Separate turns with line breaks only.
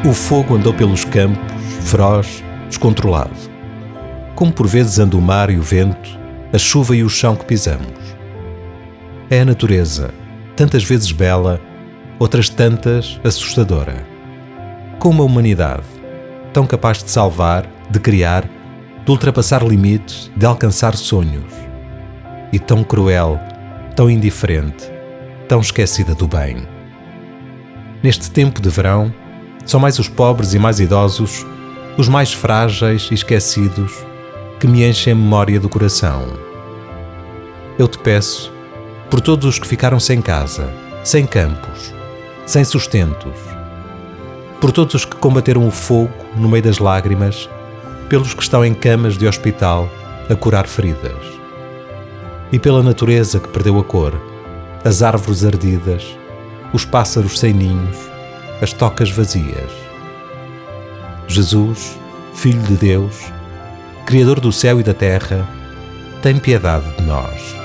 O fogo andou pelos campos, feroz, descontrolado. Como por vezes anda o mar e o vento, a chuva e o chão que pisamos. É a natureza, tantas vezes bela, outras tantas assustadora. Como a humanidade, tão capaz de salvar, de criar, de ultrapassar limites, de alcançar sonhos. E tão cruel, tão indiferente, tão esquecida do bem. Neste tempo de verão, são mais os pobres e mais idosos, os mais frágeis e esquecidos, que me enchem a memória do coração. Eu te peço, por todos os que ficaram sem casa, sem campos, sem sustentos, por todos os que combateram o fogo no meio das lágrimas, pelos que estão em camas de hospital a curar feridas, e pela natureza que perdeu a cor, as árvores ardidas, os pássaros sem ninhos, as tocas vazias. Jesus, Filho de Deus, Criador do céu e da terra, tem piedade de nós.